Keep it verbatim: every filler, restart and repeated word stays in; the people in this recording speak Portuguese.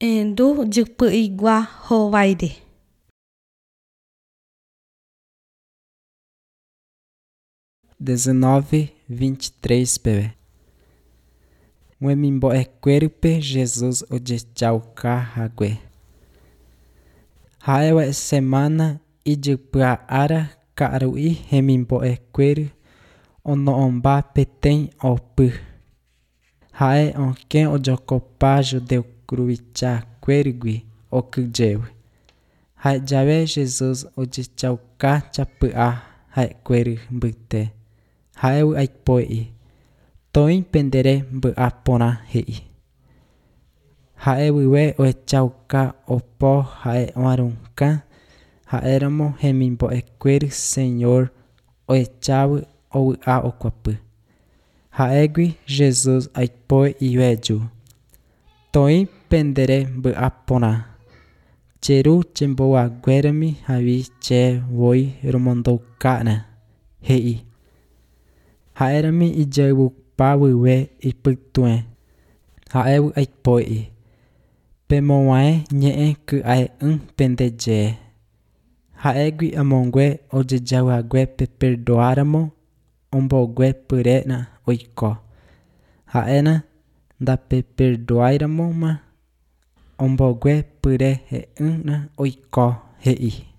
Endu jypy'igua hovaire. dezenove, vinte e três, bebê. Muemimbo'ekuérupi Jesus ojechauka ha'éva semana ijypy'a'ára ka'aru'i hemimbo'ekuéru ono'õmba peteĩ opy. Ha'e okẽ ojokopa judeukuruvichakuérigui okyjéva. Ha'ejave Jesus ojechauka japy'a ha'ekuéru mbyte. Ha'évo aipo'i. Toĩ pendere mby'a porã he'i. Ha'e vyve ohechauka opo ha'e oarũkã ha'éramo hemimbo'ekuéru Señor ohechavy ovy'a okuapy. Ha'égui Jesus aipói ijueju. Toĩ pendere mby'a porã. Cheru chemboguaguérami havi che voi romondouka'na, he'i. Ha'érami ijayvupa vyve ipytu'ẽ. Ha'évo aipói. Pemovãi ñe'ẽ ky'ae ỹ pendeje. Ha'égui amokue ojejava'ekuépe perdoáramo omboguepyréna oiko. Ha'éna ndapeperdoáiramoma omboguepyrehe'ỹna oiko, he'i.